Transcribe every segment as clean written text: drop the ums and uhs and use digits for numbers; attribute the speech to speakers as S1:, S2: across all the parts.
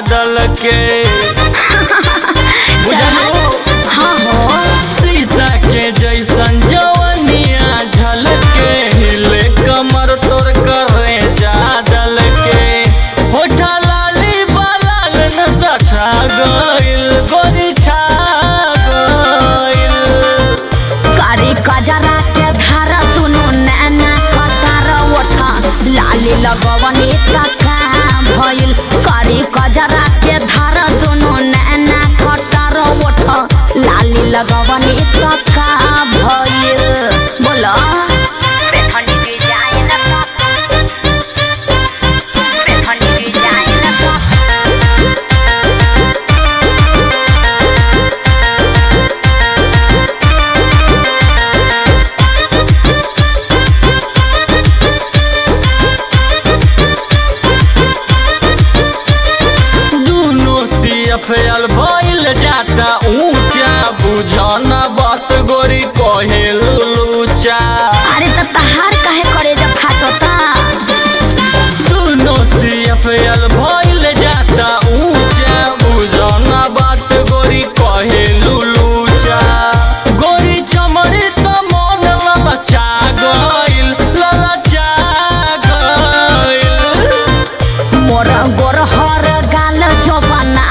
S1: बादल के
S2: हाँ हो
S1: शीशा के जैसन जवनिया झलके हिले कमर तोर करे जादल के होठा लाली बालाल नशा छा गइल गोरी छा गइल
S2: कारी कजरा के धारा दुनु नैना कतार ओठा लाली लगवनी तका भइल कारी कजरा के धारा दुनु नैना कतार ओठा लाली लगवनी तका भइल बोला बेथनी डिजाइन बेथनी डिजाइन
S1: फैल भइल जाता ऊंचा बुझना बात गोरी कहे लुलूचा
S2: अरे तो तहार काहे करे जब फाटता
S1: दोनों सिया फैल भइल जाता ऊंचा बुझना बात गोरी कहे लुलूचा गोरी चमड़ी त मन ललचा गइल
S2: मोर गोरहर गाल जवाना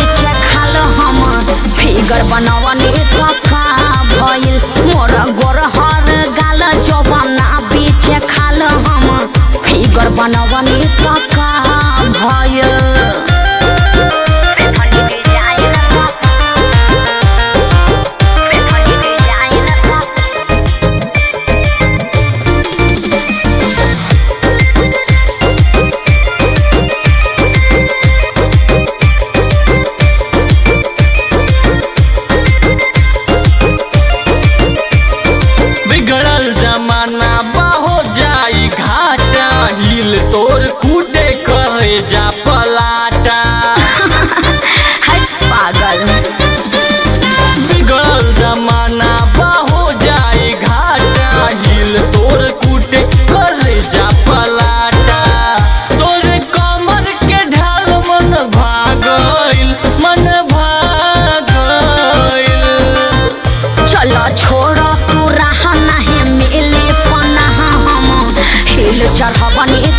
S2: फिगर बनवनी पक्का भइल मोर गोरहर गाल जवाना बीच खाल हम फिगर बनवनी पक्का भइल
S1: तोर कूदे करे जा पलाटा
S2: पागल
S1: बिगड़ल जमाना बाहो जाई घाटा हिल तोर कूदे करे जा पलाटा तोर कमर के ढाल मन भागइल
S2: चलो छोड़ तू रहा नहीं मिले पनाह हम हिल चढ़वनी